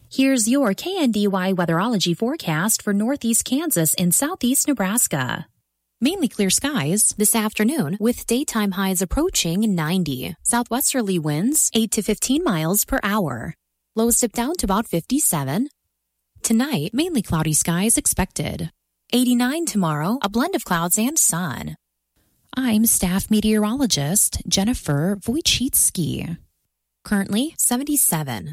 Here's your KNDY weatherology forecast for northeast Kansas and southeast Nebraska. Mainly clear skies this afternoon with daytime highs approaching 90. Southwesterly winds 8 to 15 miles per hour. Lows dip down to about 57. Tonight, mainly cloudy skies expected. 89 tomorrow, a blend of clouds and sun. I'm staff meteorologist Jennifer Wojcicki. Currently 77.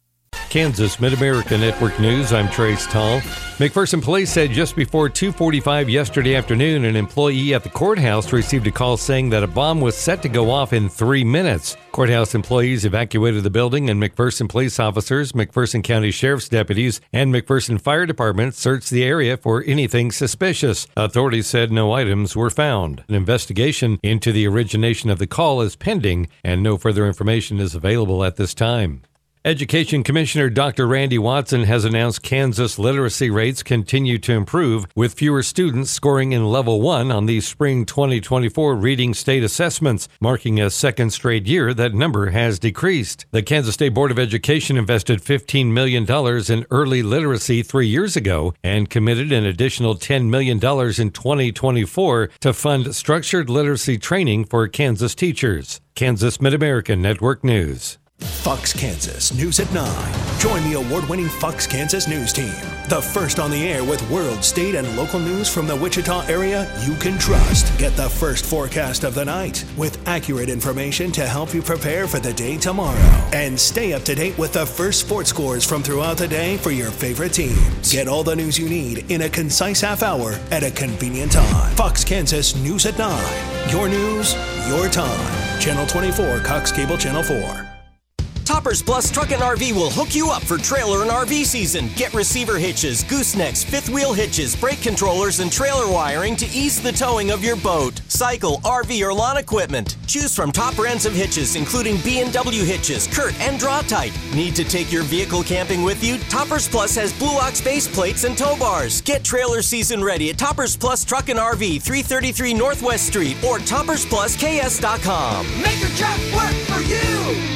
Kansas Mid-America Network News, I'm Trace Tall. McPherson Police said just before 2:45 yesterday afternoon, an employee at the courthouse received a call saying that a bomb was set to go off in 3 minutes. Courthouse employees evacuated the building, and McPherson police officers, McPherson County Sheriff's deputies, and McPherson Fire Department searched the area for anything suspicious. Authorities said no items were found. An investigation into the origination of the call is pending, and no further information is available at this time. Education Commissioner Dr. Randy Watson has announced Kansas literacy rates continue to improve, with fewer students scoring in Level 1 on the spring 2024 reading state assessments, marking a second straight year that number has decreased. The Kansas State Board of Education invested $15 million in early literacy 3 years ago and committed an additional $10 million in 2024 to fund structured literacy training for Kansas teachers. Kansas Mid-America Network News. Fox Kansas News at 9. Join the award-winning Fox Kansas News team. The first on the air with world, state, and local news from the Wichita area you can trust. Get the first forecast of the night with accurate information to help you prepare for the day tomorrow. And stay up to date with the first sports scores from throughout the day for your favorite teams. Get all the news you need in a concise half hour at a convenient time. Fox Kansas News at 9. Your news, your time. Channel 24, Cox Cable Channel 4. Toppers Plus Truck and RV will hook you up for trailer and RV season. Get receiver hitches, goosenecks, fifth wheel hitches, brake controllers, and trailer wiring to ease the towing of your boat, cycle, RV, or lawn equipment. Choose from top brands of hitches, including B&W hitches, Curt, and Draw-Tite. Need to take your vehicle camping with you? Toppers Plus has Blue Ox base plates and tow bars. Get trailer season ready at Toppers Plus Truck and RV, 333 Northwest Street, or toppersplusks.com. Make your truck work for you!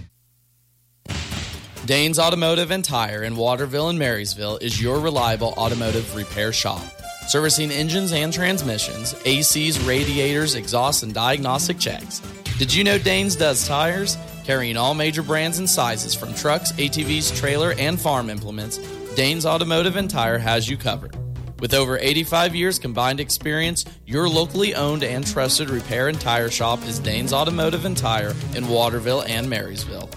Danes Automotive and Tire in Waterville and Marysville is your reliable automotive repair shop. Servicing engines and transmissions, ACs, radiators, exhaust, and diagnostic checks. Did you know Danes does tires? Carrying all major brands and sizes from trucks, ATVs, trailer, and farm implements, Danes Automotive and Tire has you covered. With over 85 years combined experience, your locally owned and trusted repair and tire shop is Danes Automotive and Tire in Waterville and Marysville.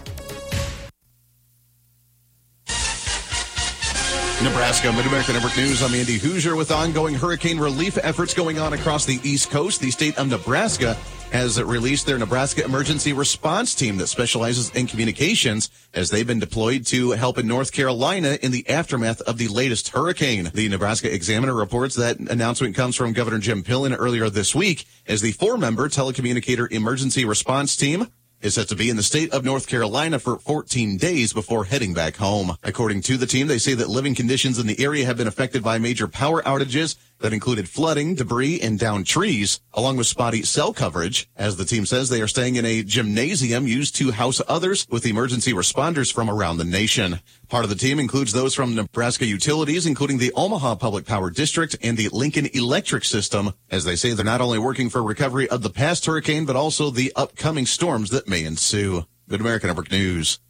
Nebraska Mid-America Network News. I'm Andy Hoosier with ongoing hurricane relief efforts going on across the East Coast. The state of Nebraska has released their Nebraska Emergency Response Team that specializes in communications, as they've been deployed to help in North Carolina in the aftermath of the latest hurricane. The Nebraska Examiner reports that announcement comes from Governor Jim Pillen earlier this week, as the 4-member telecommunicator emergency response team is set to be in the state of North Carolina for 14 days before heading back home. According to the team, they say that living conditions in the area have been affected by major power outages that included flooding, debris, and downed trees, along with spotty cell coverage. As the team says, they are staying in a gymnasium used to house others with emergency responders from around the nation. Part of the team includes those from Nebraska Utilities, including the Omaha Public Power District and the Lincoln Electric System, as they say they're not only working for recovery of the past hurricane, but also the upcoming storms that may ensue. Mid-America Network News.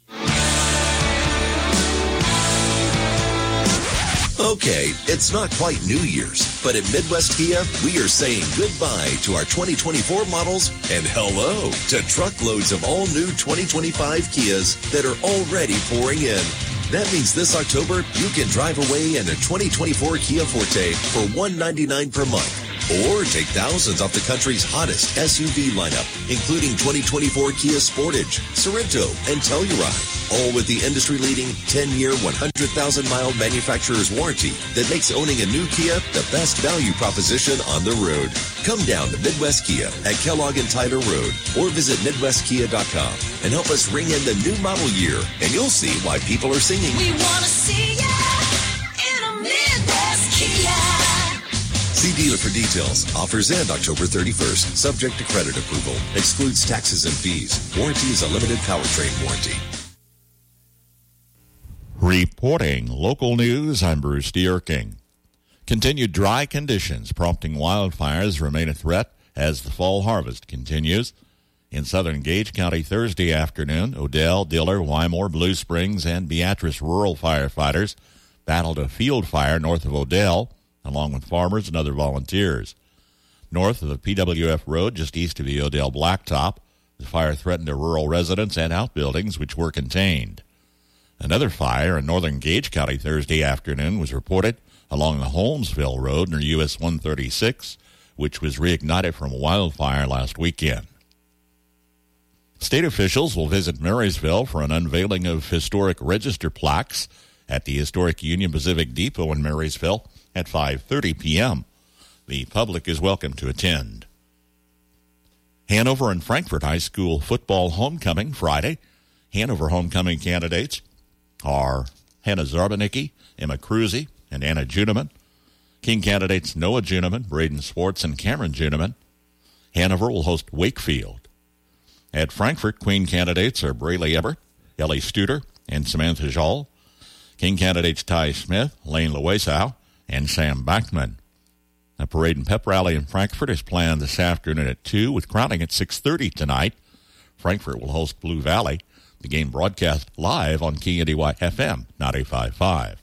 Okay, it's not quite New Year's, but at Midwest Kia, we are saying goodbye to our 2024 models and hello to truckloads of all new 2025 Kias that are already pouring in. That means this October, you can drive away in a 2024 Kia Forte for $199 per month. Or take thousands off the country's hottest SUV lineup, including 2024 Kia Sportage, Sorento, and Telluride. All with the industry-leading 10-year, 100,000-mile manufacturer's warranty that makes owning a new Kia the best value proposition on the road. Come down to Midwest Kia at Kellogg and Tyler Road, or visit MidwestKia.com and help us ring in the new model year, and you'll see why people are singing. We want to see ya in a Midwest Kia. See dealer for details. Offers end October 31st. Subject to credit approval. Excludes taxes and fees. Warranty is a limited powertrain warranty. Reporting local news, I'm Bruce Dierking. Continued dry conditions prompting wildfires remain a threat as the fall harvest continues. In southern Gage County Thursday afternoon, Odell, Diller, Wymore, Blue Springs, and Beatrice rural firefighters battled a field fire north of Odell, along with farmers and other volunteers. North of the PWF Road, just east of the Odell Blacktop, the fire threatened a rural residence and outbuildings, which were contained. Another fire in northern Gage County Thursday afternoon was reported along the Holmesville Road near US 136, which was reignited from a wildfire last weekend. State officials will visit Marysville for an unveiling of historic register plaques at the historic Union Pacific Depot in Marysville at 5:30 p.m. The public is welcome to attend. Hanover and Frankfort High School football homecoming Friday. Hanover homecoming candidates are Hannah Zarbanicki, Emma Cruzy, and Anna Juneman. King candidates Noah Juneman, Braden Swartz, and Cameron Juneman. Hanover will host Wakefield. At Frankfort, Queen candidates are Braylee Ebert, Ellie Studer, and Samantha Jall. King candidates Ty Smith, Lane Loesow, and Sam Bachman. A parade and pep rally in Frankfort is planned this afternoon at 2, with crowning at 6:30 tonight. Frankfort will host Blue Valley. The game broadcast live on KNDY FM 95.5.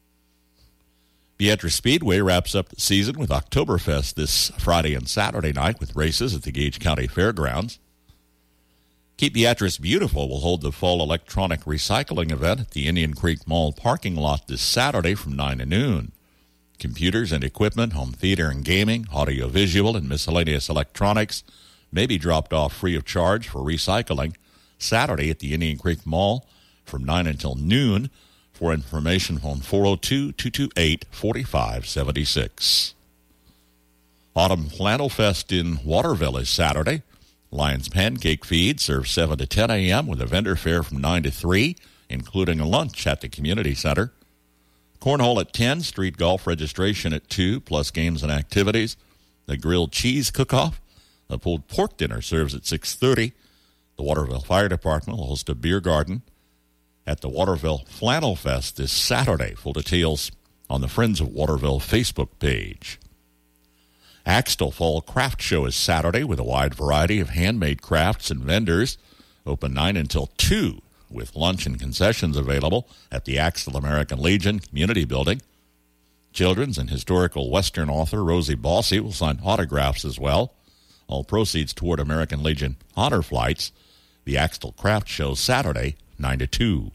Beatrice Speedway wraps up the season with Oktoberfest this Friday and Saturday night with races at the Gage County Fairgrounds. Keep Beatrice Beautiful will hold the fall electronic recycling event at the Indian Creek Mall parking lot this Saturday from 9 to noon. Computers and equipment, home theater and gaming, audiovisual, and miscellaneous electronics may be dropped off free of charge for recycling Saturday at the Indian Creek Mall from 9 until noon. For information, phone 402-228-4576. Autumn Flannel Fest in Waterville is Saturday. Lions Pancake Feed serves 7 to 10 a.m. with a vendor fair from 9 to 3, including a lunch at the community center. Cornhole at 10, street golf registration at 2, plus games and activities. The grilled cheese cook-off. A pulled pork dinner serves at 6:30. The Waterville Fire Department will host a beer garden at the Waterville Flannel Fest this Saturday. Full details on the Friends of Waterville Facebook page. Axtell Fall Craft Show is Saturday with a wide variety of handmade crafts and vendors. Open 9 until 2 with lunch and concessions available at the Axtell American Legion Community Building. Children's and historical Western author Rosie Bossy will sign autographs as well. All proceeds toward American Legion honor flights. The Axtell Craft Show Saturday, 9 to 2.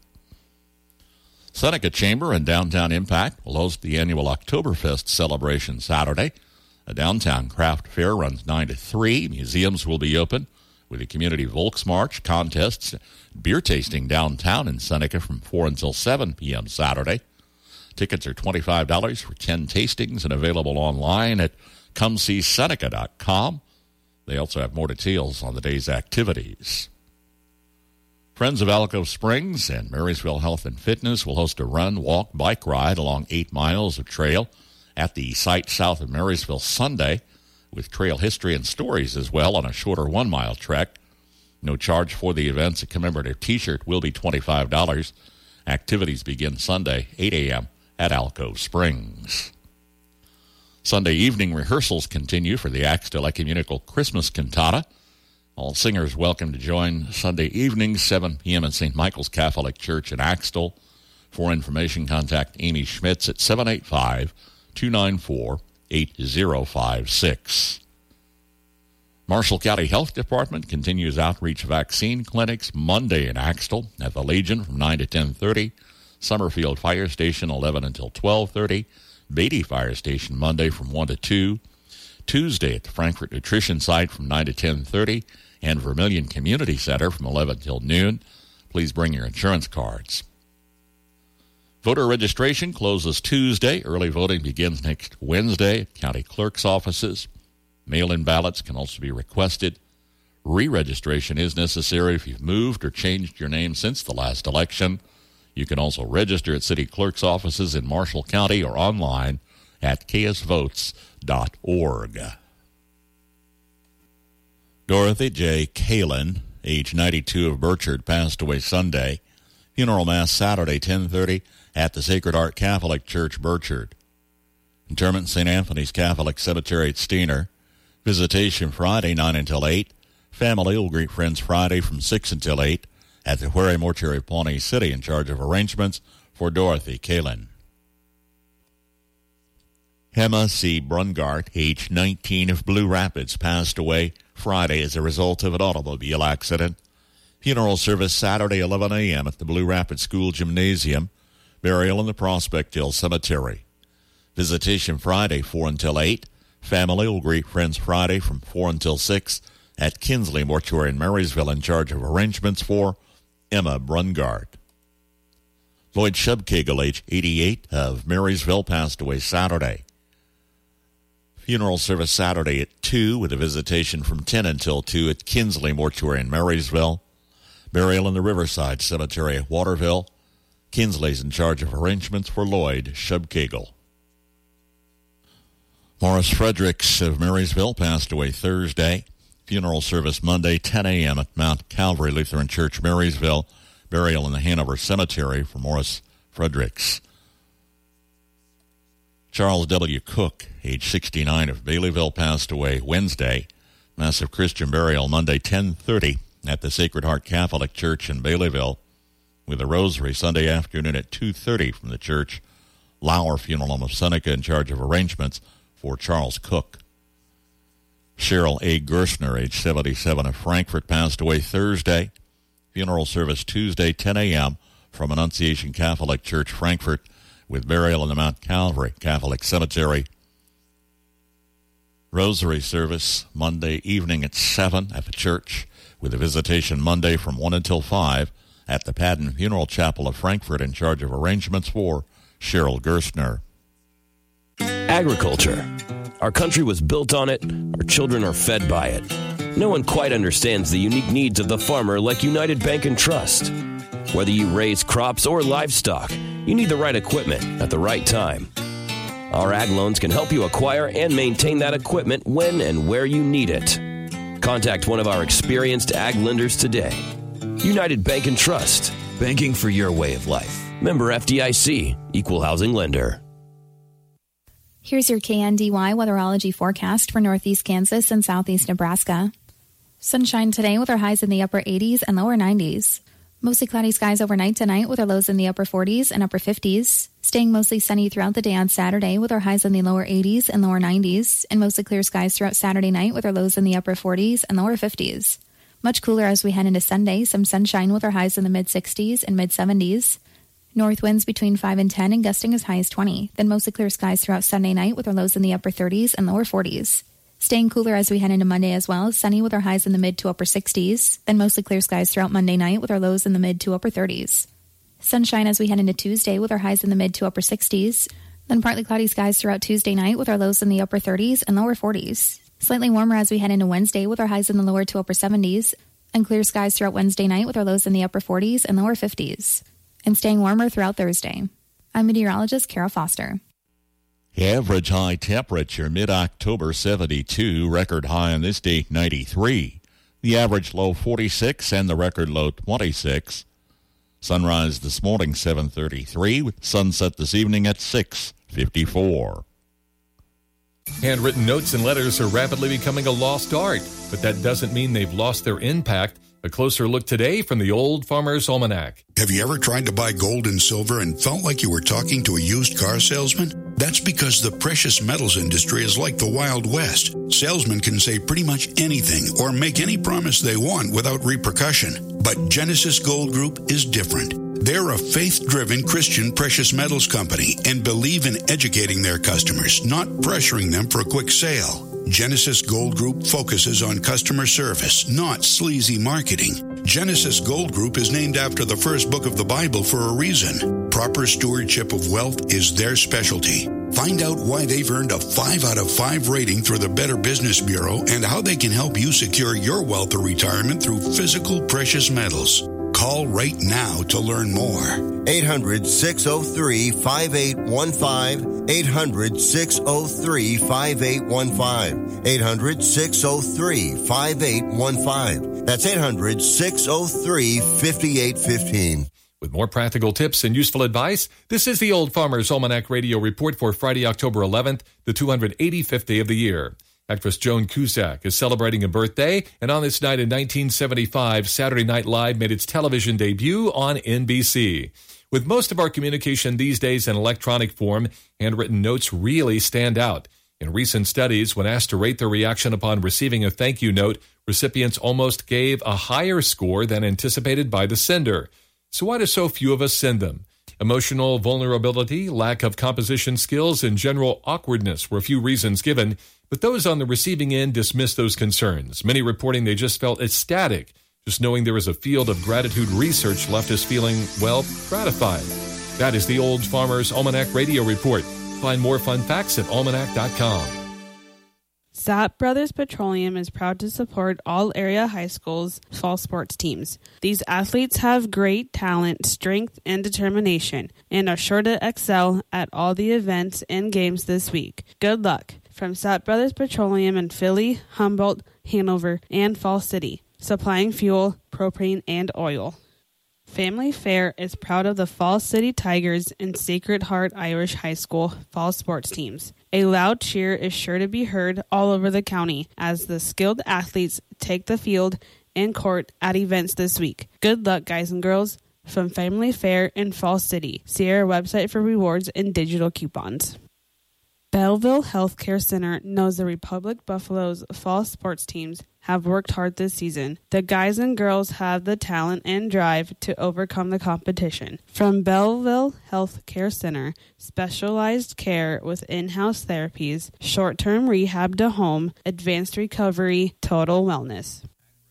Seneca Chamber and Downtown Impact will host the annual Oktoberfest celebration Saturday. A downtown craft fair runs 9 to 3. Museums will be open with a community Volksmarch, contests, beer tasting downtown in Seneca from 4 until 7 p.m. Saturday. Tickets are $25 for 10 tastings and available online at comeseeseneca.com. They also have more details on the day's activities. Friends of Alcove Springs and Marysville Health and Fitness will host a run, walk, bike ride along 8 miles of trail at the site south of Marysville Sunday, with trail history and stories as well on a shorter 1-mile trek. No charge for the events. A commemorative T-shirt will be $25. Activities begin Sunday, 8 a.m. at Alcove Springs. Sunday evening rehearsals continue for the Axtell Ecumenical Christmas Cantata. All singers welcome to join Sunday evening, 7 p.m. at St. Michael's Catholic Church in Axtell. For information, contact Amy Schmitz at 785-294-8056. Marshall County Health Department continues outreach vaccine clinics Monday in Axtell at the Legion from 9 to 10:30, Summerfield Fire Station 11 until 12:30, Beatty Fire Station Monday from 1 to 2, Tuesday at the Frankfort Nutrition Site from 9 to 10:30, and Vermilion Community Center from 11 till noon. Please bring your insurance cards. Voter registration closes Tuesday. Early voting begins next Wednesday at county clerk's offices. Mail-in ballots can also be requested. Re-registration is necessary if you've moved or changed your name since the last election. You can also register at city clerk's offices in Marshall County or online at ksvotes.org. Dorothy J. Kalin, age 92 of Burchard, passed away Sunday. Funeral Mass Saturday, 10:30 at the Sacred Heart Catholic Church, Burchard. Interment St. Anthony's Catholic Cemetery at Steiner. Visitation Friday, 9 until 8. Family will greet friends Friday from 6 until 8 at the Huere Mortuary, Pawnee City, in charge of arrangements for Dorothy Kalin. Emma C. Brungart, age 19, of Blue Rapids, passed away Friday as a result of an automobile accident. Funeral service Saturday, 11 a.m. at the Blue Rapids School Gymnasium. Burial in the Prospect Hill Cemetery. Visitation Friday, 4 until 8. Family will greet friends Friday from 4 until 6 at Kinsley Mortuary in Marysville, in charge of arrangements for Emma Brungart. Lloyd Shubkagel, age 88, of Marysville, passed away Saturday. Funeral service Saturday at 2 with a visitation from 10 until 2 at Kinsley Mortuary in Marysville. Burial in the Riverside Cemetery at Waterville. Kinsley's in charge of arrangements for Lloyd Shubkagel. Morris Fredericks of Marysville passed away Thursday. Funeral service Monday, 10 a.m. at Mount Calvary Lutheran Church, Marysville. Burial in the Hanover Cemetery for Morris Fredericks. Charles W. Cook, age 69, of Baileyville, passed away Wednesday. Massive Christian burial Monday, 10:30 at the Sacred Heart Catholic Church in Baileyville, with a rosary Sunday afternoon at 2:30 from the church. Lauer Funeral Home of Seneca, in charge of arrangements for Charles Cook. Cheryl A. Gerstner, age 77, of Frankfort, passed away Thursday. Funeral service Tuesday, 10 a.m. from Annunciation Catholic Church, Frankfort, with burial in the Mount Calvary Catholic Cemetery. Rosary service Monday evening at 7 at the church, with a visitation Monday from 1 until 5 at the Padden Funeral Chapel of Frankfort, in charge of arrangements for Cheryl Gerstner. Agriculture. Our country was built on it. Our children are fed by it. No one quite understands the unique needs of the farmer like United Bank and Trust. Whether you raise crops or livestock, you need the right equipment at the right time. Our ag loans can help you acquire and maintain that equipment when and where you need it. Contact one of our experienced ag lenders today. United Bank and Trust. Banking for your way of life. Member FDIC. Equal housing lender. Here's your KNDY weatherology forecast for northeast Kansas and southeast Nebraska. Sunshine today with our highs in the upper 80s and lower 90s. Mostly cloudy skies overnight tonight with our lows in the upper 40s and upper 50s. Staying mostly sunny throughout the day on Saturday with our highs in the lower 80s and lower 90s. And mostly clear skies throughout Saturday night with our lows in the upper 40s and lower 50s. Much cooler as we head into Sunday. Some sunshine with our highs in the mid-60s and mid-70s. North winds between 5 and 10 and gusting as high as 20. Then mostly clear skies throughout Sunday night with our lows in the upper 30s and lower 40s. Staying cooler as we head into Monday as well. Sunny with our highs in the mid to upper 60s. Then mostly clear skies throughout Monday night with our lows in the mid to upper 30s. Sunshine as we head into Tuesday with our highs in the mid to upper 60s. Then partly cloudy skies throughout Tuesday night with our lows in the upper 30s and lower 40s. Slightly warmer as we head into Wednesday with our highs in the lower to upper 70s. And clear skies throughout Wednesday night with our lows in the upper 40s and lower 50s. And staying warmer throughout Thursday. I'm meteorologist Kara Foster. Average high temperature mid-October 72, record high on this date 93. The average low 46 and the record low 26. Sunrise this morning 7:33 with sunset this evening at 6:54. Handwritten notes and letters are rapidly becoming a lost art, but that doesn't mean they've lost their impact. A closer look today from the Old Farmer's Almanac. Have you ever tried to buy gold and silver and felt like you were talking to a used car salesman? That's because the precious metals industry is like the Wild West. Salesmen can say pretty much anything or make any promise they want without repercussion. But Genesis Gold Group is different. They're a faith-driven Christian precious metals company and believe in educating their customers, not pressuring them for a quick sale. Genesis Gold Group focuses on customer service, not sleazy marketing. Genesis Gold Group is named after the first book of the Bible for a reason. Proper stewardship of wealth is their specialty. Find out why they've earned a 5 out of 5 rating through the Better Business Bureau and how they can help you secure your wealth or retirement through physical precious metals. Call right now to learn more. 800-603-5815. 800-603-5815. 800-603-5815. That's 800-603-5815. With more practical tips and useful advice, this is the Old Farmer's Almanac Radio Report for Friday, October 11th, the 285th day of the year. Actress Joan Cusack is celebrating a birthday, and on this night in 1975, Saturday Night Live made its television debut on NBC. With most of our communication these days in electronic form, handwritten notes really stand out. In recent studies, when asked to rate their reaction upon receiving a thank you note, recipients almost gave a higher score than anticipated by the sender. So why do so few of us send them? Emotional vulnerability, lack of composition skills, and general awkwardness were a few reasons given, but those on the receiving end dismissed those concerns, many reporting they just felt ecstatic. Just knowing there is a field of gratitude research left us feeling, well, gratified. That is the Old Farmer's Almanac Radio Report. Find more fun facts at almanac.com. Sapp Brothers Petroleum is proud to support all area high schools' fall sports teams. These athletes have great talent, strength, and determination, and are sure to excel at all the events and games this week. Good luck. From Sapp Brothers Petroleum in Philly, Humboldt, Hanover, and Fall City, supplying fuel, propane, and oil. Family Fair is proud of the Fall City Tigers and Sacred Heart Irish High School fall sports teams. A loud cheer is sure to be heard all over the county as the skilled athletes take the field and court at events this week. Good luck, guys and girls. From Family Fair in Fall City. See our website for rewards and digital coupons. Belleville Healthcare Center knows the Republic Buffalo's fall sports teams have worked hard this season. The guys and girls have the talent and drive to overcome the competition. From Belleville Healthcare Center, specialized care with in-house therapies, short-term rehab to home, advanced recovery, total wellness.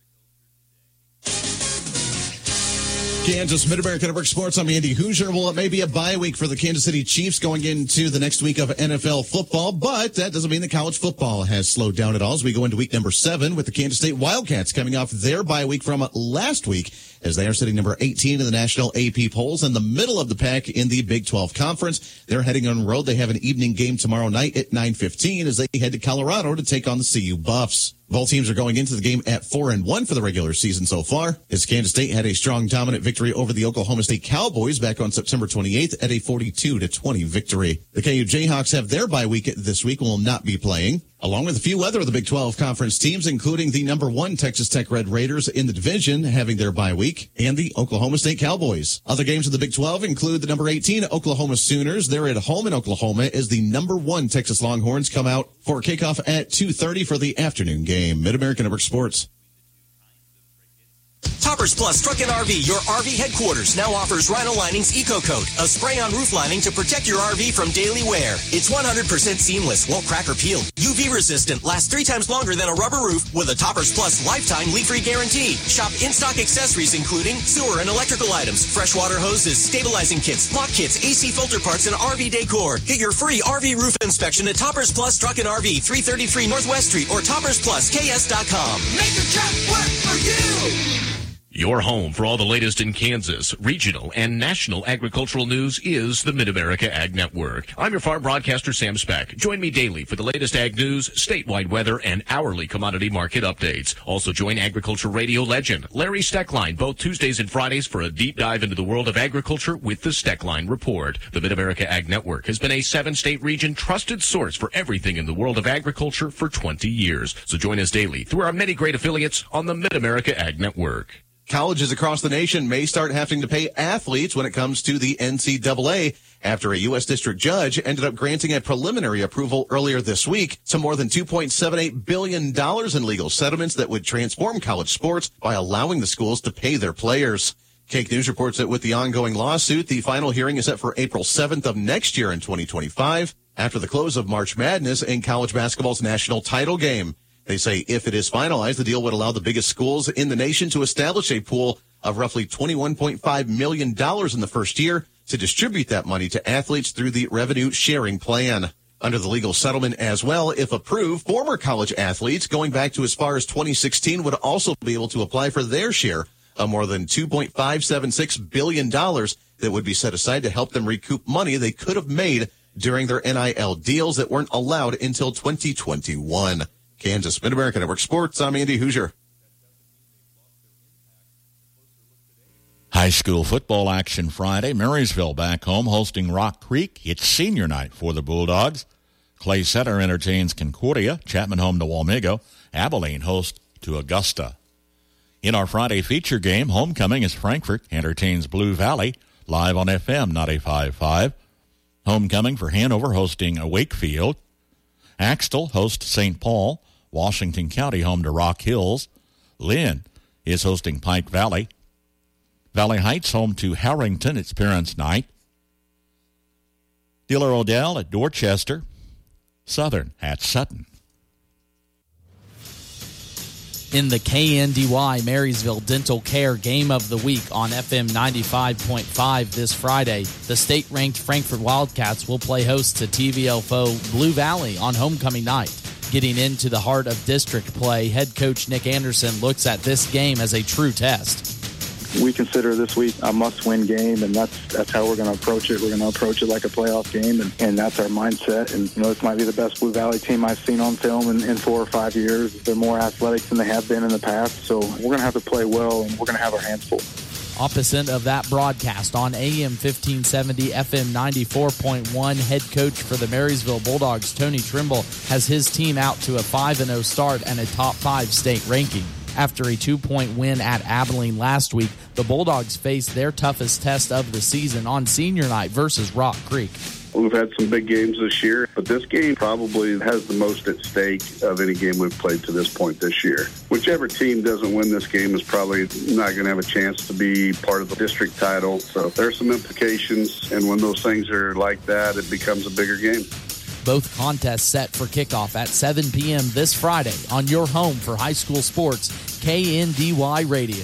Kansas Mid-America Network Sports. I'm Andy Hoosier. Well, it may be a bye week for the Kansas City Chiefs going into the next week of NFL football, but that doesn't mean that college football has slowed down at all as we go into week number 7 with the Kansas State Wildcats coming off their bye week from last week as they are sitting number 18 in the national AP polls in the middle of the pack in the Big 12 Conference. They're heading on the road. They have an evening game tomorrow night at 9:15 as they head to Colorado to take on the CU Buffs. Both teams are going into the game at 4-1 for the regular season so far, as Kansas State had a strong, dominant victory over the Oklahoma State Cowboys back on September 28th at a 42-20 victory. The KU Jayhawks have their bye week this week, will not be playing, along with a few other of the Big 12 Conference teams, including the number 1 Texas Tech Red Raiders in the division having their bye week, and the Oklahoma State Cowboys. Other games of the Big 12 include the number 18 Oklahoma Sooners. They're at home in Oklahoma as the number 1 Texas Longhorns come out for kickoff at 2:30 for the afternoon game. Mid-American Network Sports. Toppers Plus Truck and RV, your RV headquarters, now offers Rhino Linings Eco Coat, a spray-on roof lining to protect your RV from daily wear. It's 100% seamless, won't crack or peel, UV resistant, lasts 3 times longer than a rubber roof with a Toppers Plus lifetime leak-free guarantee. Shop in-stock accessories including sewer and electrical items, freshwater hoses, stabilizing kits, lock kits, AC filter parts, and RV decor. Get your free RV roof inspection at Toppers Plus Truck and RV, 333 Northwest Street or toppersplusks.com. Make your truck work for you. Your home for all the latest in Kansas, regional, and national agricultural news is the Mid-America Ag Network. I'm your farm broadcaster, Sam Speck. Join me daily for the latest ag news, statewide weather, and hourly commodity market updates. Also join agriculture radio legend Larry Steckline both Tuesdays and Fridays for a deep dive into the world of agriculture with the Steckline Report. The Mid-America Ag Network has been a 7-state region trusted source for everything in the world of agriculture for 20 years. So join us daily through our many great affiliates on the Mid-America Ag Network. Colleges across the nation may start having to pay athletes when it comes to the NCAA after a U.S. district judge ended up granting a preliminary approval earlier this week to more than $2.78 billion in legal settlements that would transform college sports by allowing the schools to pay their players. Cake News reports that with the ongoing lawsuit, the final hearing is set for April 7th of next year in 2025 after the close of March Madness in college basketball's national title game. They say if it is finalized, the deal would allow the biggest schools in the nation to establish a pool of roughly $21.5 million in the first year to distribute that money to athletes through the revenue sharing plan. Under the legal settlement as well, if approved, former college athletes going back to as far as 2016 would also be able to apply for their share of more than $2.576 billion that would be set aside to help them recoup money they could have made during their NIL deals that weren't allowed until 2021. Kansas Mid-America Network Sports, I'm Andy Hoosier. High school football action Friday. Marysville back home hosting Rock Creek. It's senior night for the Bulldogs. Clay Center entertains Concordia. Chapman home to Walmego. Abilene hosts to Augusta. In our Friday feature game, homecoming is Frankfort entertains Blue Valley live on FM 95.5. Homecoming for Hanover hosting Wakefield. Axtell hosts St. Paul. Washington County home to Rock Hills. Lynn is hosting Pike Valley. Valley Heights home to Harrington. It's Parents' Night. Diller Odell at Dorchester. Southern at Sutton. In the KNDY Marysville Dental Care Game of the Week on FM 95.5 this Friday, the state-ranked Frankfort Wildcats will play host to TVL foe Blue Valley on homecoming night. Getting into the heart of district play, head coach Nick Anderson looks at this game as a true test. We consider this week a must-win game, and that's how we're going to approach it. We're going to approach it like a playoff game, and that's our mindset. And, this might be the best Blue Valley team I've seen on film in 4 or 5 years. They're more athletic than they have been in the past, so we're going to have to play well, and we're going to have our hands full. Opposite of that broadcast on AM 1570, FM 94.1, head coach for the Marysville Bulldogs, Tony Trimble, has his team out to a 5-0 start and a top 5 state ranking. After a 2-point win at Abilene last week, the Bulldogs faced their toughest test of the season on senior night versus Rock Creek. We've had some big games this year, but this game probably has the most at stake of any game we've played to this point this year. Whichever team doesn't win this game is probably not going to have a chance to be part of the district title. So there's some implications, and when those things are like that, it becomes a bigger game. Both contests set for kickoff at 7 p.m. this Friday on your home for high school sports, KNDY Radio.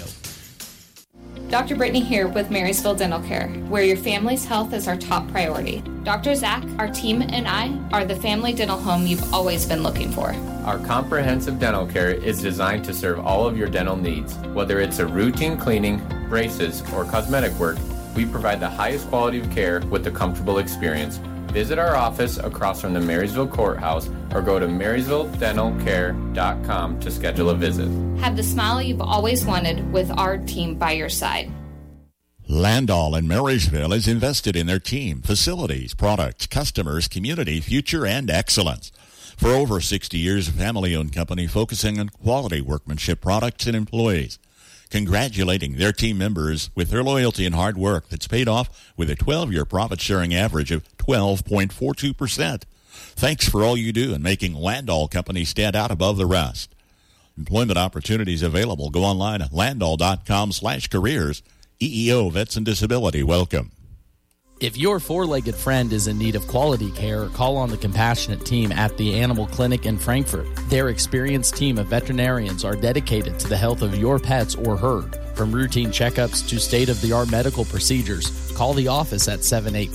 Dr. Brittany here with Marysville Dental Care, where your family's health is our top priority. Dr. Zach, our team, and I are the family dental home you've always been looking for. Our comprehensive dental care is designed to serve all of your dental needs. Whether it's a routine cleaning, braces, or cosmetic work, we provide the highest quality of care with a comfortable experience. Visit our office across from the Marysville Courthouse or go to marysvilledentalcare.com to schedule a visit. Have the smile you've always wanted with our team by your side. Landall in Marysville is invested in their team, facilities, products, customers, community, future, and excellence. For over 60 years, a family-owned company focusing on quality workmanship products and employees. Congratulating their team members with their loyalty and hard work that's paid off with a 12-year profit-sharing average of 12.42%. Thanks for all you do in making Landall Company stand out above the rest. Employment opportunities available. Go online at landall.com/careers. EEO Vets and Disability. Welcome. If your four-legged friend is in need of quality care, call on the compassionate team at the Animal Clinic in Frankfort. Their experienced team of veterinarians are dedicated to the health of your pets or herd. From routine checkups to state-of-the-art medical procedures, call the office at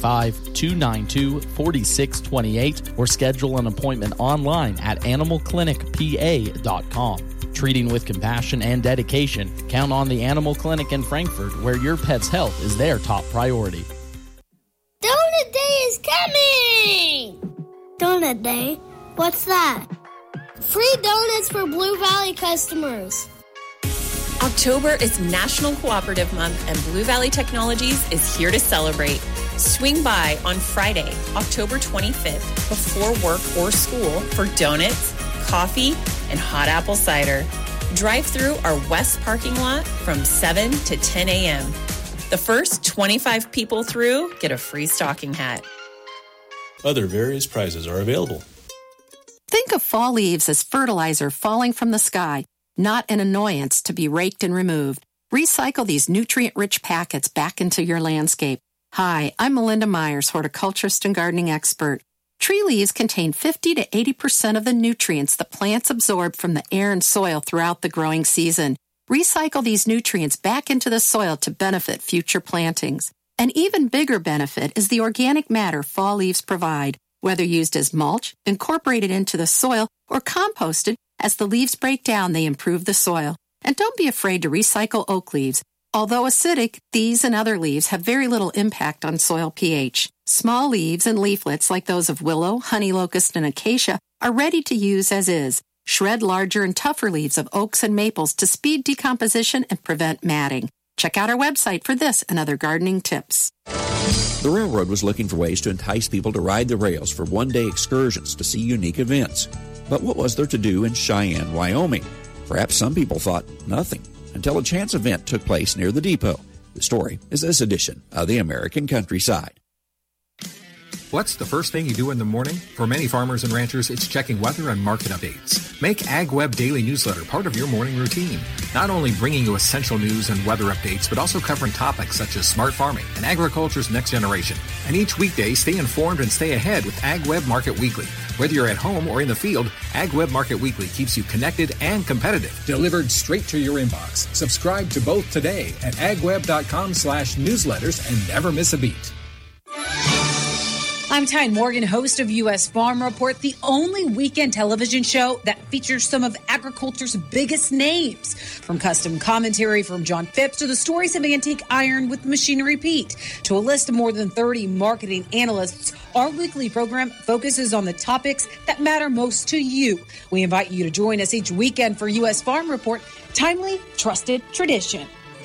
785-292-4628 or schedule an appointment online at animalclinicpa.com. Treating with compassion and dedication, count on the Animal Clinic in Frankfort, where your pet's health is their top priority. Donut Day is coming! Donut Day? What's that? Free donuts for Blue Valley customers. October is National Cooperative Month, and Blue Valley Technologies is here to celebrate. Swing by on Friday, October 25th, before work or school for donuts, coffee, and hot apple cider. Drive through our west parking lot from 7 to 10 a.m. The first 25 people through get a free stocking hat. Other various prizes are available. Think of fall leaves as fertilizer falling from the sky, not an annoyance to be raked and removed. Recycle these nutrient-rich packets back into your landscape. Hi, I'm Melinda Myers, horticulturist and gardening expert. Tree leaves contain 50 to 80% of the nutrients the plants absorb from the air and soil throughout the growing season. Recycle these nutrients back into the soil to benefit future plantings. An even bigger benefit is the organic matter fall leaves provide, whether used as mulch, incorporated into the soil, or composted. As the leaves break down, they improve the soil. And don't be afraid to recycle oak leaves. Although acidic, these and other leaves have very little impact on soil pH. Small leaves and leaflets like those of willow, honey locust, and acacia are ready to use as is. Shred larger and tougher leaves of oaks and maples to speed decomposition and prevent matting. Check out our website for this and other gardening tips. The railroad was looking for ways to entice people to ride the rails for one-day excursions to see unique events. But what was there to do in Cheyenne, Wyoming? Perhaps some people thought nothing until a chance event took place near the depot. The story is this edition of the American Countryside. What's the first thing you do in the morning? For many farmers and ranchers, it's checking weather and market updates. Make AgWeb Daily Newsletter part of your morning routine. Not only bringing you essential news and weather updates, but also covering topics such as smart farming and agriculture's next generation. And each weekday, stay informed and stay ahead with AgWeb Market Weekly. Whether you're at home or in the field, AgWeb Market Weekly keeps you connected and competitive. Delivered straight to your inbox. Subscribe to both today at agweb.com/newsletters and never miss a beat. I'm Tyne Morgan, host of U.S. Farm Report, the only weekend television show that features some of agriculture's biggest names. From custom commentary from John Phipps to the stories of antique iron with Machinery Pete to a list of more than 30 marketing analysts, our weekly program focuses on the topics that matter most to you. We invite you to join us each weekend for U.S. Farm Report, timely, trusted tradition.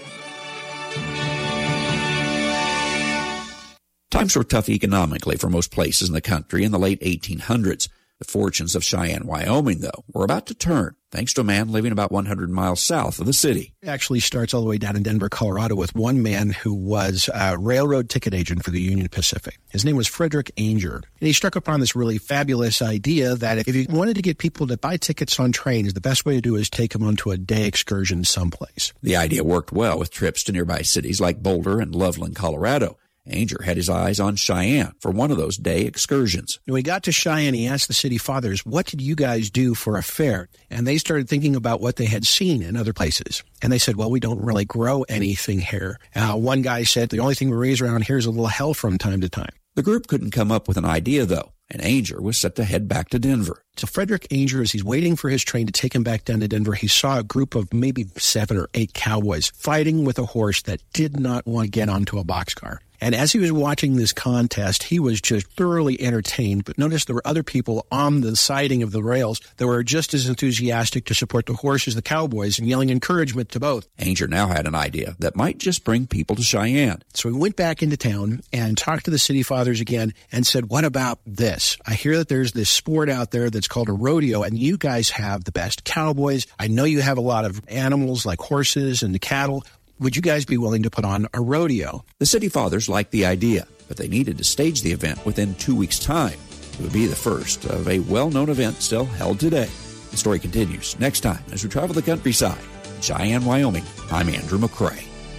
Times were tough economically for most places in the country in the late 1800s. The fortunes of Cheyenne, Wyoming, though, were about to turn, thanks to a man living about 100 miles south of the city. It actually starts all the way down in Denver, Colorado, with one man who was a railroad ticket agent for the Union Pacific. His name was Frederick Ainger. And he struck upon this really fabulous idea that if you wanted to get people to buy tickets on trains, the best way to do it is take them onto a day excursion someplace. The idea worked well with trips to nearby cities like Boulder and Loveland, Colorado. Ainger had his eyes on Cheyenne for one of those day excursions. When he got to Cheyenne, he asked the city fathers, what did you guys do for a fair? And they started thinking about what they had seen in other places. And they said, well, we don't really grow anything here. One guy said, the only thing we raise around here is a little hell from time to time. The group couldn't come up with an idea, though, and Ainger was set to head back to Denver. So Frederick Ainger, as he's waiting for his train to take him back down to Denver, he saw a group of maybe 7 or 8 cowboys fighting with a horse that did not want to get onto a boxcar. And as he was watching this contest, he was just thoroughly entertained. But notice there were other people on the siding of the rails that were just as enthusiastic to support the horse as the cowboys and yelling encouragement to both. Ainger now had an idea that might just bring people to Cheyenne. So he went back into town and talked to the city fathers again and said, what about this? I hear that there's this sport out there that's called a rodeo, and you guys have the best cowboys. I know you have a lot of animals like horses and cattle. Would you guys be willing to put on a rodeo? The city fathers liked the idea, but they needed to stage the event within 2 weeks' time. It would be the first of a well-known event still held today. The story continues next time as we travel the countryside. In Cheyenne, Wyoming, I'm Andrew McCrae.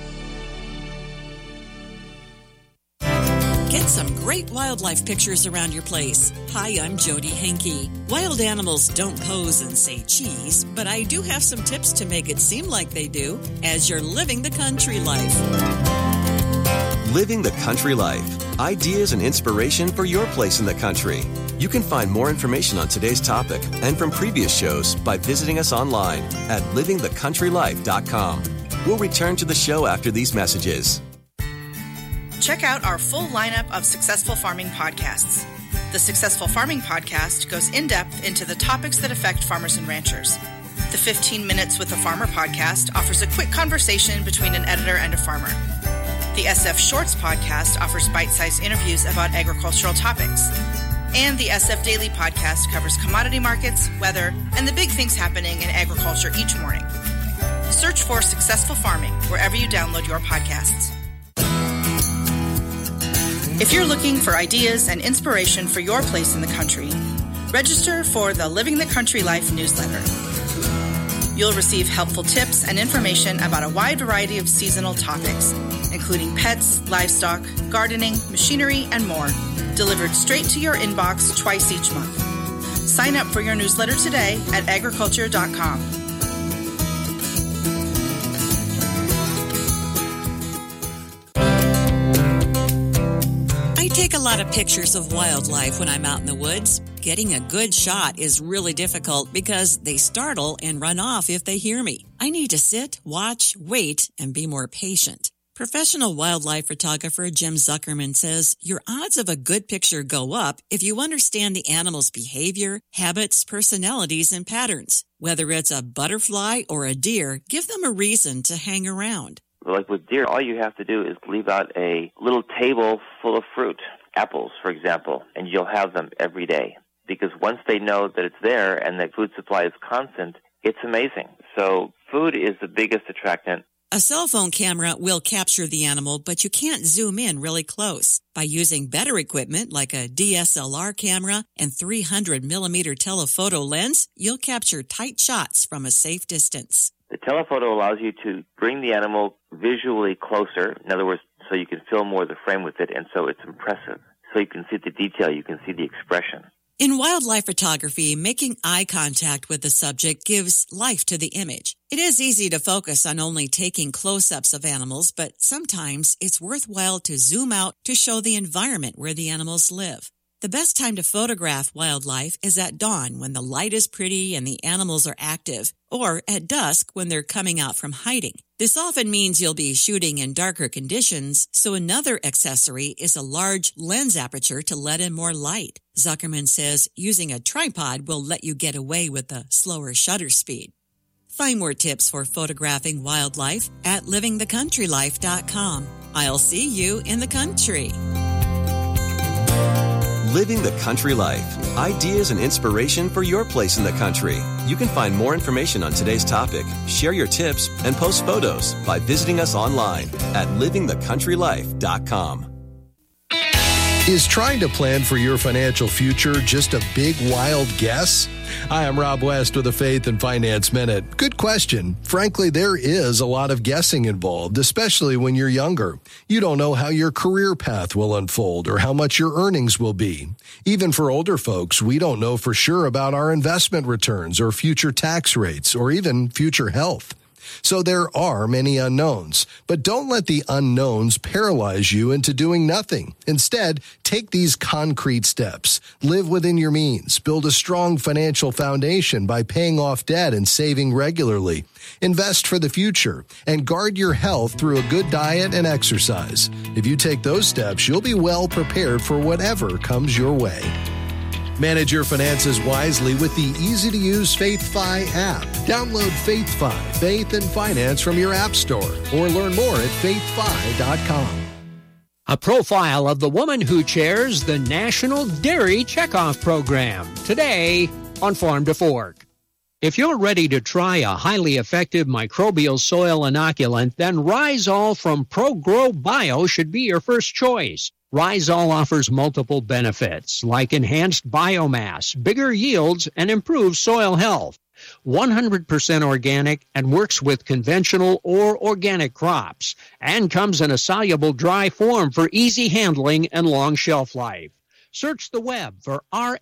Get some great wildlife pictures around your place. Hi, I'm Jody Henke. Wild animals don't pose and say cheese, but I do have some tips to make it seem like they do as you're living the country life. Living the country life. Ideas and inspiration for your place in the country. You can find more information on today's topic and from previous shows by visiting us online at livingthecountrylife.com. We'll return to the show after these messages. Check out our full lineup of Successful Farming podcasts. The Successful Farming podcast goes in-depth into the topics that affect farmers and ranchers. The 15 Minutes with a Farmer podcast offers a quick conversation between an editor and a farmer. The SF Shorts podcast offers bite-sized interviews about agricultural topics. And the SF Daily podcast covers commodity markets, weather, and the big things happening in agriculture each morning. Search for Successful Farming wherever you download your podcasts. If you're looking for ideas and inspiration for your place in the country, register for the Living the Country Life newsletter. You'll receive helpful tips and information about a wide variety of seasonal topics, including pets, livestock, gardening, machinery, and more, delivered straight to your inbox twice each month. Sign up for your newsletter today at agriculture.com. I take a lot of pictures of wildlife when I'm out in the woods. Getting a good shot is really difficult because they startle and run off if they hear me. I need to sit, watch, wait, and be more patient. Professional wildlife photographer Jim Zuckerman says your odds of a good picture go up if you understand the animal's behavior, habits, personalities, and patterns. Whether it's a butterfly or a deer, give them a reason to hang around. Like with deer, all you have to do is leave out a little table full of fruit, apples, for example, and you'll have them every day. Because once they know that it's there and the food supply is constant, it's amazing. So food is the biggest attractant. A cell phone camera will capture the animal, but you can't zoom in really close. By using better equipment like a DSLR camera and 300mm telephoto lens, you'll capture tight shots from a safe distance. The telephoto allows you to bring the animal visually closer. In other words, so you can film more of the frame with it, and so it's impressive. So you can see the detail, you can see the expression. In wildlife photography, making eye contact with the subject gives life to the image. It is easy to focus on only taking close-ups of animals, but sometimes it's worthwhile to zoom out to show the environment where the animals live. The best time to photograph wildlife is at dawn when the light is pretty and the animals are active, or at dusk when they're coming out from hiding. This often means you'll be shooting in darker conditions, so another accessory is a large lens aperture to let in more light. Zuckerman says using a tripod will let you get away with a slower shutter speed. Find more tips for photographing wildlife at livingthecountrylife.com. I'll see you in the country. Living the Country Life. Ideas and inspiration for your place in the country. You can find more information on today's topic, share your tips, and post photos by visiting us online at livingthecountrylife.com. Is trying to plan for your financial future just a big, wild guess? Hi, I'm Rob West with a Faith and Finance Minute. Good question. Frankly, there is a lot of guessing involved, especially when you're younger. You don't know how your career path will unfold or how much your earnings will be. Even for older folks, we don't know for sure about our investment returns or future tax rates or even future health. So there are many unknowns, but don't let the unknowns paralyze you into doing nothing. Instead, take these concrete steps. Live within your means. Build a strong financial foundation by paying off debt and saving regularly. Invest for the future and guard your health through a good diet and exercise. If you take those steps, you'll be well prepared for whatever comes your way. Manage your finances wisely with the easy-to-use FaithFi app. Download FaithFi, Faith and Finance from your app store, or learn more at faithfi.com. A profile of the woman who chairs the National Dairy Checkoff Program, today on Farm to Fork. If you're ready to try a highly effective microbial soil inoculant, then Rhizol from ProGrow Bio should be your first choice. Rhizol offers multiple benefits like enhanced biomass, bigger yields, and improved soil health. 100% organic and works with conventional or organic crops, and comes in a soluble dry form for easy handling and long shelf life. Search the web for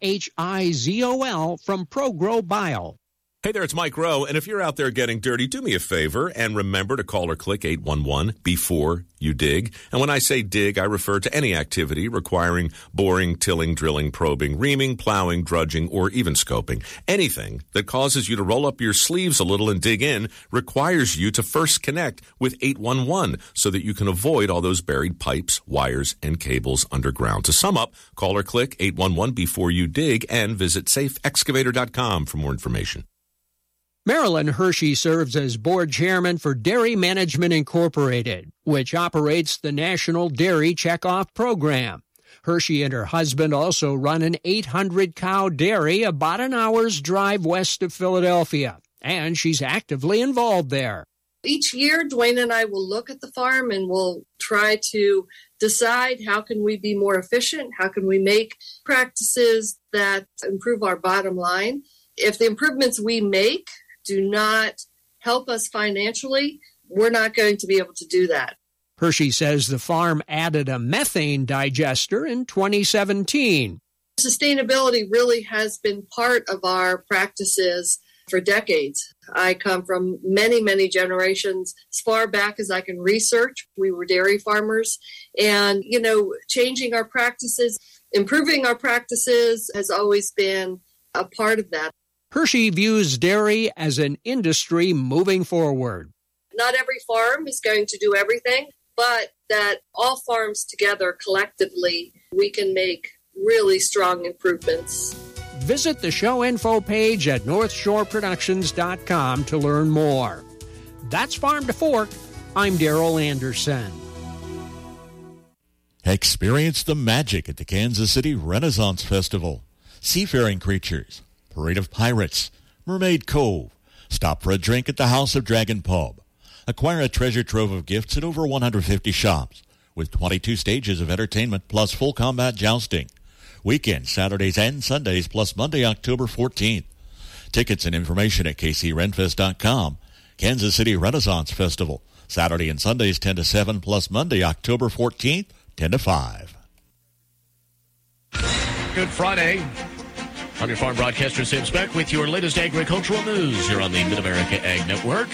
RHIZOL from ProGrow Bio. Hey there, it's Mike Rowe, and if you're out there getting dirty, do me a favor and remember to call or click 811 before you dig. And when I say dig, I refer to any activity requiring boring, tilling, drilling, probing, reaming, plowing, drudging, or even scoping. Anything that causes you to roll up your sleeves a little and dig in requires you to first connect with 811 so that you can avoid all those buried pipes, wires, and cables underground. To sum up, call or click 811 before you dig and visit safeexcavator.com for more information. Marilyn Hershey serves as board chairman for Dairy Management Incorporated, which operates the National Dairy Checkoff Program. Hershey and her husband also run an 800-cow dairy about an hour's drive west of Philadelphia, and she's actively involved there. Each year, Dwayne and I will look at the farm and we'll try to decide how can we be more efficient, how can we make practices that improve our bottom line. If the improvements we make do not help us financially, we're not going to be able to do that. Hershey says the farm added a methane digester in 2017. Sustainability really has been part of our practices for decades. I come from many, many generations, as far back as I can research. We were dairy farmers, and, changing our practices, improving our practices has always been a part of that. Hershey views dairy as an industry moving forward. Not every farm is going to do everything, but that all farms together collectively, we can make really strong improvements. Visit the show info page at NorthshoreProductions.com to learn more. That's Farm to Fork. I'm Daryl Anderson. Experience the magic at the Kansas City Renaissance Festival. Seafaring creatures, parade of pirates, Mermaid Cove. Stop for a drink at the House of Dragon Pub. Acquire a treasure trove of gifts at over 150 shops with 22 stages of entertainment plus full combat jousting. Weekends, Saturdays and Sundays plus Monday, October 14th. Tickets and information at kcrenfest.com. Kansas City Renaissance Festival. Saturday and Sundays 10 to 7 plus Monday, October 14th, 10 to 5. Good Friday. I'm your farm broadcaster, Sam Speck, with your latest agricultural news here on the Mid-America Ag Network.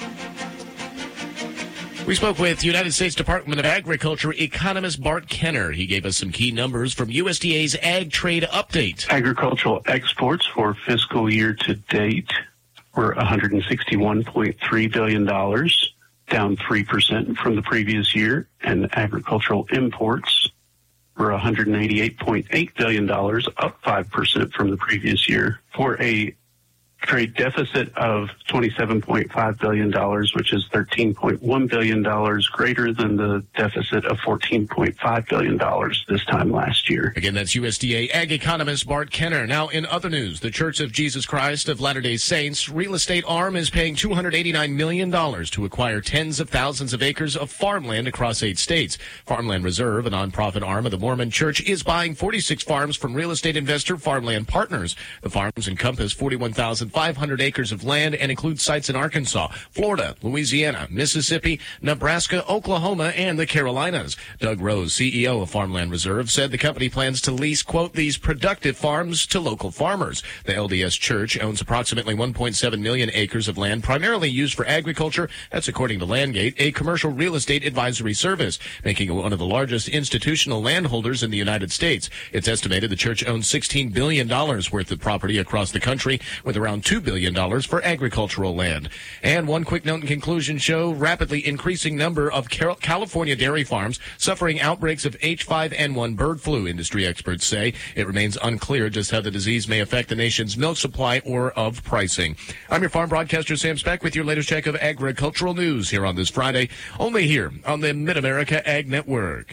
We spoke with United States Department of Agriculture economist Bart Kenner. He gave us some key numbers from USDA's Ag Trade Update. Agricultural exports for fiscal year to date were $161.3 billion, down 3% from the previous year, and agricultural imports were $188.8 billion, up 5% from the previous year, for a trade deficit of $27.5 billion, which is $13.1 billion greater than the deficit of $14.5 billion this time last year. Again, that's USDA Ag economist Bart Kenner. Now, in other news, the Church of Jesus Christ of Latter-day Saints real estate arm is paying $289 million to acquire tens of thousands of acres of farmland across 8 states. Farmland Reserve, a nonprofit arm of the Mormon Church, is buying 46 farms from real estate investor Farmland Partners. The farms encompass 41,500 acres of land and include sites in Arkansas, Florida, Louisiana, Mississippi, Nebraska, Oklahoma, and the Carolinas. Doug Rose, CEO of Farmland Reserve, said the company plans to lease, quote, these productive farms to local farmers. The LDS Church owns approximately 1.7 million acres of land, primarily used for agriculture. That's according to Landgate, a commercial real estate advisory service, making it one of the largest institutional landholders in the United States. It's estimated the church owns $16 billion worth of property across the country, with around $2 billion for agricultural land. And one quick note in conclusion, show rapidly increasing number of California dairy farms suffering outbreaks of H5N1 bird flu. Industry experts say it remains unclear just how the disease may affect the nation's milk supply or of pricing. I'm your farm broadcaster, Sam Speck, with your latest check of agricultural news here on this Friday, only here on the Mid-America Ag Network.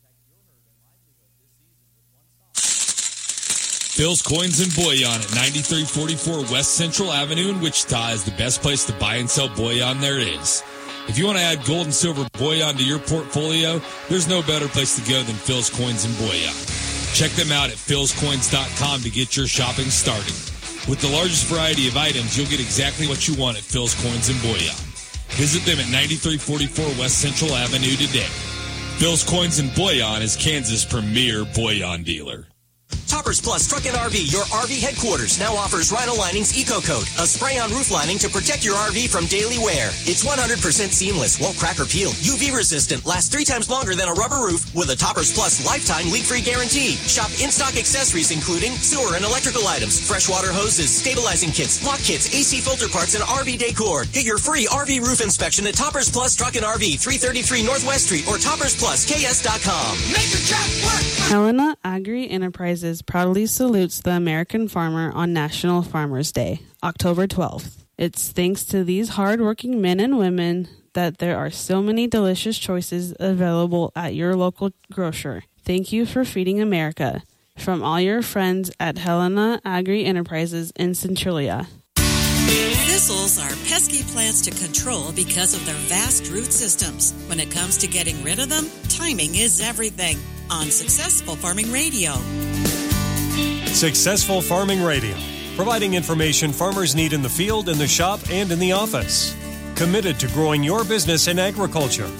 Phil's Coins and Bullion at 9344 West Central Avenue in Wichita is the best place to buy and sell bullion there is. If you want to add gold and silver bullion to your portfolio, there's no better place to go than Phil's Coins and Bullion. Check them out at philscoins.com to get your shopping started. With the largest variety of items, you'll get exactly what you want at Phil's Coins and Bullion. Visit them at 9344 West Central Avenue today. Phil's Coins and Bullion is Kansas' premier bullion dealer. Toppers Plus Truck and RV, your RV headquarters, now offers Rhino Linings Eco Coat, a spray-on roof lining to protect your RV from daily wear. It's 100% seamless, won't crack or peel, UV resistant, lasts 3 times longer than a rubber roof with a Toppers Plus lifetime leak-free guarantee. Shop in-stock accessories including sewer and electrical items, freshwater hoses, stabilizing kits, lock kits, AC filter parts, and RV decor. Get your free RV roof inspection at Toppers Plus Truck and RV, 333 Northwest Street or toppersplusks.com. Make your truck work! Helena Agri Enterprises proudly salutes the American farmer on National Farmers Day, October 12th. It's thanks to these hard-working men and women that there are so many delicious choices available at your local grocer. Thank you for feeding America. From all your friends at Helena Agri Enterprises in Centralia. Thistles are pesky plants to control because of their vast root systems. When it comes to getting rid of them, timing is everything. On Successful Farming Radio. Successful Farming Radio, providing information farmers need in the field, in the shop, and in the office. Committed to growing your business in agriculture.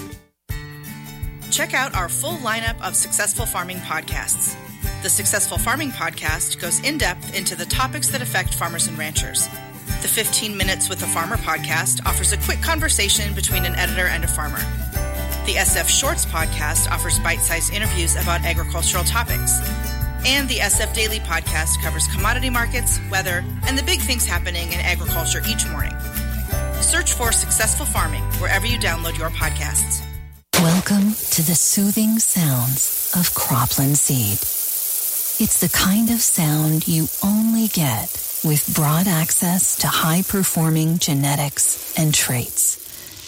Check out our full lineup of Successful Farming podcasts. The Successful Farming podcast goes in-depth into the topics that affect farmers and ranchers. The 15 Minutes with a Farmer podcast offers a quick conversation between an editor and a farmer. The SF Shorts podcast offers bite-sized interviews about agricultural topics. And the SF Daily podcast covers commodity markets, weather, and the big things happening in agriculture each morning. Search for Successful Farming wherever you download your podcasts. Welcome to the soothing sounds of cropland seed. It's the kind of sound you only get with broad access to high-performing genetics and traits.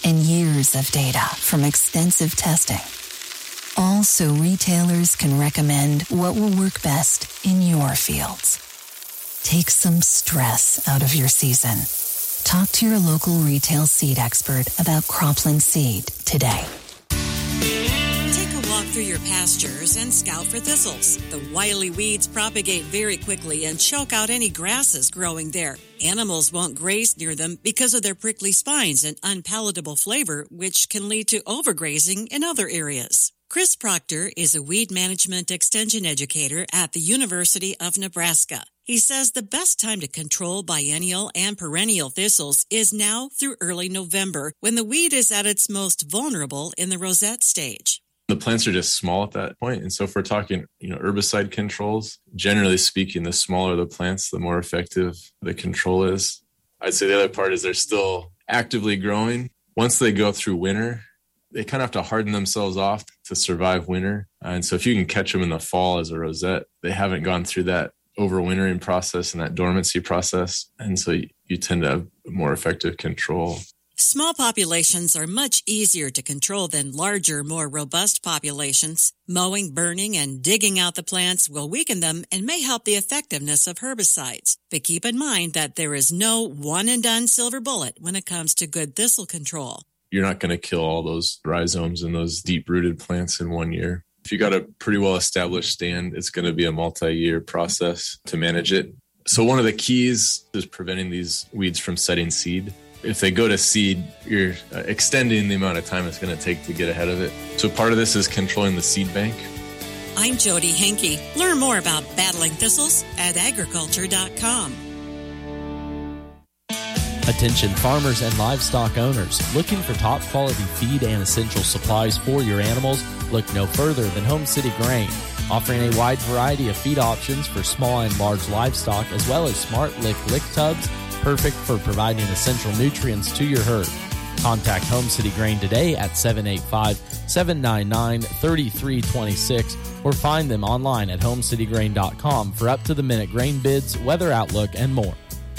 and years of data from extensive testing. All so retailers can recommend what will work best in your fields. Take some stress out of your season. Talk to your local retail seed expert about Cropland Seed today. Take a walk through your pastures and scout for thistles. The wily weeds propagate very quickly and choke out any grasses growing there. Animals won't graze near them because of their prickly spines and unpalatable flavor, which can lead to overgrazing in other areas. Chris Proctor is a weed management extension educator at the University of Nebraska. He says the best time to control biennial and perennial thistles is now through early November, when the weed is at its most vulnerable in the rosette stage. The plants are just small at that point. And so if we're talking, herbicide controls, generally speaking, the smaller the plants, the more effective the control is. I'd say the other part is they're still actively growing. Once they go through winter, they kind of have to harden themselves off to survive winter. And so if you can catch them in the fall as a rosette, they haven't gone through that overwintering process and that dormancy process. And so you tend to have more effective control. Small populations are much easier to control than larger, more robust populations. Mowing, burning, and digging out the plants will weaken them and may help the effectiveness of herbicides. But keep in mind that there is no one-and-done silver bullet when it comes to good thistle control. You're not going to kill all those rhizomes and those deep-rooted plants in 1 year. If you got a pretty well-established stand, it's going to be a multi-year process to manage it. So one of the keys is preventing these weeds from setting seed. If they go to seed, you're extending the amount of time it's going to take to get ahead of it. So part of this is controlling the seed bank. I'm Jody Henke. Learn more about battling thistles at agriculture.com. Attention farmers and livestock owners looking for top quality feed and essential supplies for your animals. Look no further than Home City Grain, offering a wide variety of feed options for small and large livestock, as well as Smart Lick tubs, perfect for providing essential nutrients to your herd. Contact Home City Grain today at 785-799-3326 or find them online at homecitygrain.com for up-to-the-minute grain bids, weather outlook, and more.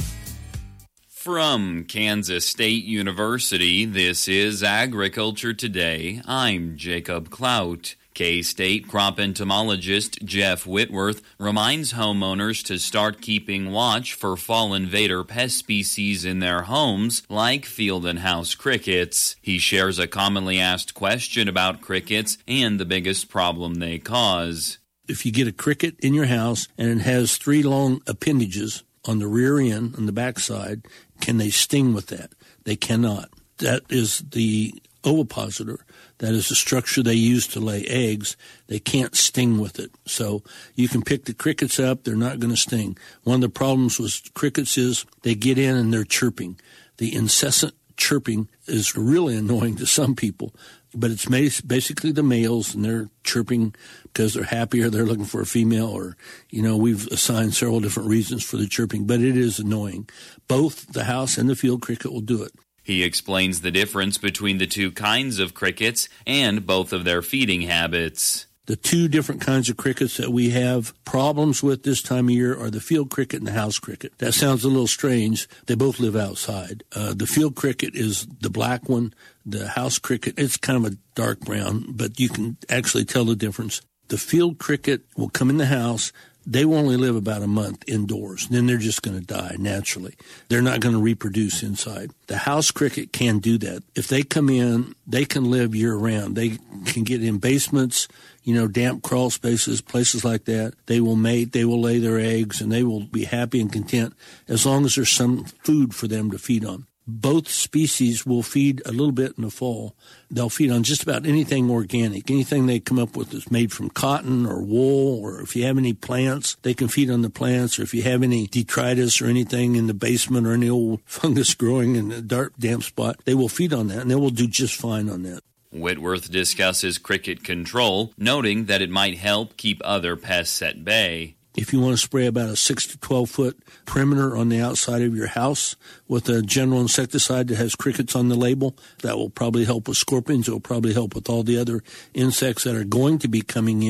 From Kansas State University, this is Agriculture Today. I'm Jacob Clout. K-State crop entomologist Jeff Whitworth reminds homeowners to start keeping watch for fall invader pest species in their homes, like field and house crickets. He shares a commonly asked question about crickets and the biggest problem they cause. If you get a cricket in your house and it has 3 long appendages on the rear end and the back side, can they sting with that? They cannot. That is the ovipositor. That is the structure they use to lay eggs. They can't sting with it. So you can pick the crickets up. They're not going to sting. One of the problems with crickets is they get in and they're chirping. The incessant chirping is really annoying to some people, but it's basically the males, and they're chirping because they're happy or they're looking for a female, or, we've assigned several different reasons for the chirping, but it is annoying. Both the house and the field cricket will do it. He explains the difference between the two kinds of crickets and both of their feeding habits. The 2 different kinds of crickets that we have problems with this time of year are the field cricket and the house cricket. That sounds a little strange. They both live outside. The field cricket is the black one. The house cricket, it's kind of a dark brown, but you can actually tell the difference. The field cricket will come in the house. They will only live about a month indoors. Then they're just going to die naturally. They're not going to reproduce inside. The house cricket can do that. If they come in, they can live year-round. They can get in basements, damp crawl spaces, places like that. They will mate, they will lay their eggs, and they will be happy and content as long as there's some food for them to feed on. Both species will feed a little bit in the fall. They'll feed on just about anything organic. Anything they come up with that's made from cotton or wool, or if you have any plants, they can feed on the plants. Or if you have any detritus or anything in the basement or any old fungus growing in a dark, damp spot, they will feed on that, and they will do just fine on that. Whitworth discusses cricket control, noting that it might help keep other pests at bay. If you want to spray about a 6 to 12 foot perimeter on the outside of your house with a general insecticide that has crickets on the label, that will probably help with scorpions. It will probably help with all the other insects that are going to be coming in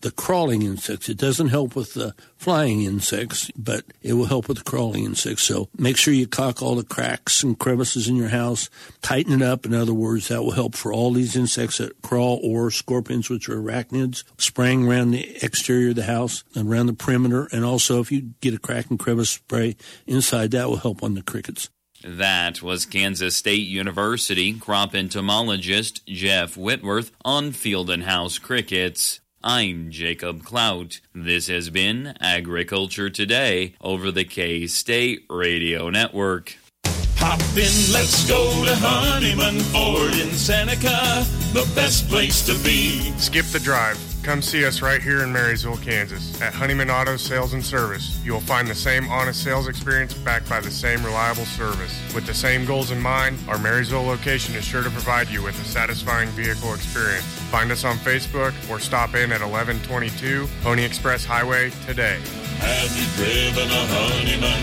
the crawling insects. It doesn't help with the flying insects, but it will help with the crawling insects. So make sure you caulk all the cracks and crevices in your house. Tighten it up. In other words, that will help for all these insects that crawl, or scorpions, which are arachnids, spraying around the exterior of the house and around the perimeter. And also, if you get a crack and crevice spray inside, that will help on the crickets. That was Kansas State University crop entomologist Jeff Whitworth on Field and House crickets. I'm Jacob Clout. This has been Agriculture Today over the K-State Radio Network. Hop in, let's go to Honeyman Ford in Seneca, the best place to be. Skip the drive. Come see us right here in Marysville, Kansas. At Honeyman Auto Sales and Service, you will find the same honest sales experience backed by the same reliable service. With the same goals in mind, our Marysville location is sure to provide you with a satisfying vehicle experience. Find us on Facebook or stop in at 1122 Pony Express Highway today. Have you driven a Honeyman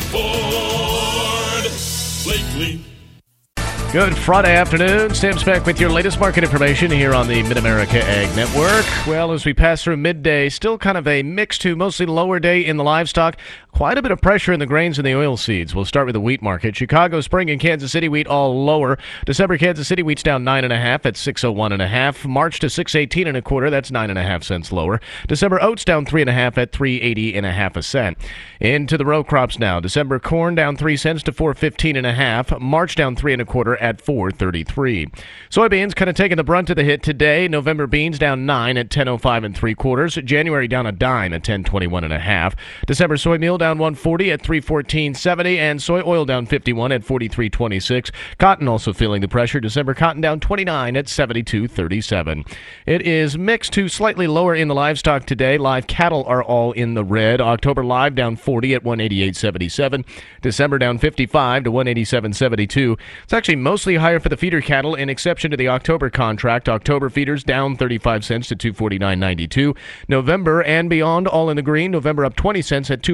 Ford lately? Good Friday afternoon. Sam Speck with your latest market information here on the Mid-America Ag Network. Well, as we pass through midday, still kind of a mixed to mostly lower day in the livestock. Quite a bit of pressure in the grains and the oil seeds. We'll start with the wheat market. Chicago, spring, and Kansas City wheat all lower. December Kansas City wheat's down 9.5 at 601.5. March to 618.25. That's 9.5 cents lower. December oats down 3.5 at 380.5 a cent. Into the row crops now. December corn down 3 cents to 415.5. March down 3.25 at 433. Soybeans kind of taking the brunt of the hit today. November beans down 9 at 10.05 3/4. January down a dime at 10.21.5. December soy meal down 140 at 314.70, and soy oil down 51 at 43.26. Cotton also feeling the pressure. December cotton down 29 at 72.37. It is mixed to slightly lower in the livestock today. Live cattle are all in the red. October live down 40 at 188.77. December down 55 to 187.72. It's actually mostly higher for the feeder cattle, in exception to the October contract. October feeders down 35 cents to 249.92. November and beyond all in the green. November up 20 cents at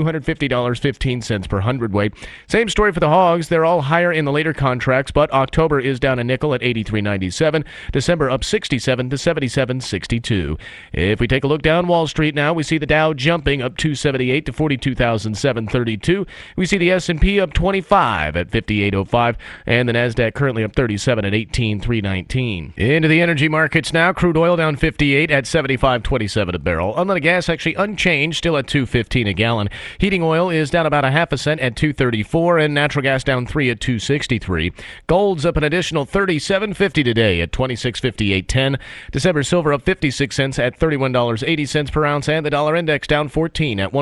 $250.15 per hundredweight. Same story for the hogs. They're all higher in the later contracts, but October is down a nickel at 83.97. December up 67 to 77.62. If we take a look down Wall Street now, we see the Dow jumping up 278 to 42,732. We see the S&P up 25 at 58.05, and the Nasdaq currently up 37 at 18,319. Into the energy markets now. Crude oil down 58 at 75.27 a barrel. Unleaded gas actually unchanged, still at $2.15 a gallon. Heating oil is down about a half a cent at $2.34, and natural gas down 3 at $2.63. Gold's up an additional $37.50 today at $26.58.10. December silver up 56 cents at $31.80 per ounce, and the dollar index down 14 at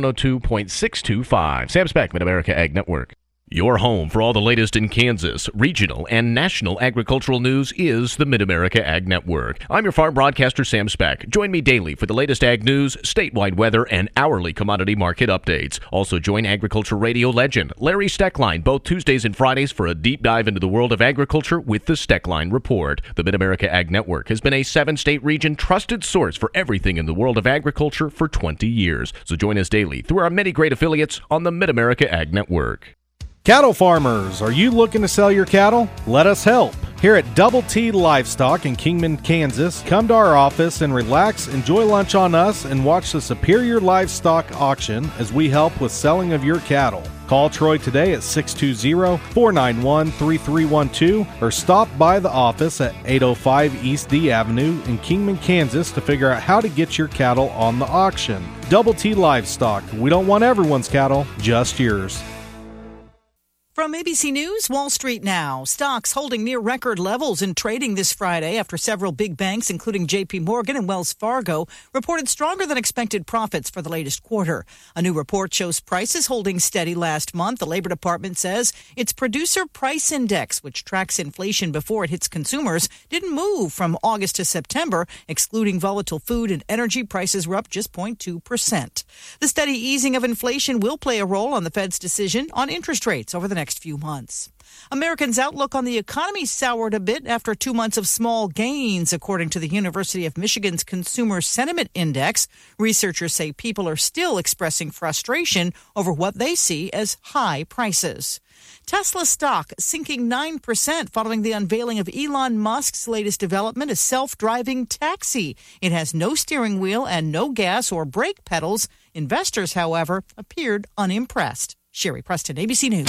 102.625. Sam Speck, Mid-America Ag Network. Your home for all the latest in Kansas, regional, and national agricultural news is the Mid-America Ag Network. I'm your farm broadcaster, Sam Speck. Join me daily for the latest ag news, statewide weather, and hourly commodity market updates. Also join agriculture radio legend Larry Steckline both Tuesdays and Fridays for a deep dive into the world of agriculture with the Steckline Report. The Mid-America Ag Network has been a 7-state region trusted source for everything in the world of agriculture for 20 years. So join us daily through our many great affiliates on the Mid-America Ag Network. Cattle farmers, are you looking to sell your cattle? Let us help. Here at Double T Livestock in Kingman, Kansas, come to our office and relax, enjoy lunch on us, and watch the Superior Livestock Auction as we help with selling of your cattle. Call Troy today at 620-491-3312 or stop by the office at 805 East D Avenue in Kingman, Kansas to figure out how to get your cattle on the auction. Double T Livestock. We don't want everyone's cattle, just yours. From ABC News, Wall Street now. Stocks holding near record levels in trading this Friday after several big banks, including J.P. Morgan and Wells Fargo, reported stronger than expected profits for the latest quarter. A new report shows prices holding steady last month. The Labor Department says its Producer Price Index, which tracks inflation before it hits consumers, didn't move from August to September. Excluding volatile food and energy, prices were up just 0.2%. The steady easing of inflation will play a role on the Fed's decision on interest rates over the next few months. Americans' outlook on the economy soured a bit after 2 months of small gains, according to the University of Michigan's Consumer Sentiment Index. Researchers say people are still expressing frustration over what they see as high prices. Tesla stock sinking 9% following the unveiling of Elon Musk's latest development, a self-driving taxi. It has no steering wheel and no gas or brake pedals. Investors, however, appeared unimpressed. Sherry Preston, ABC News.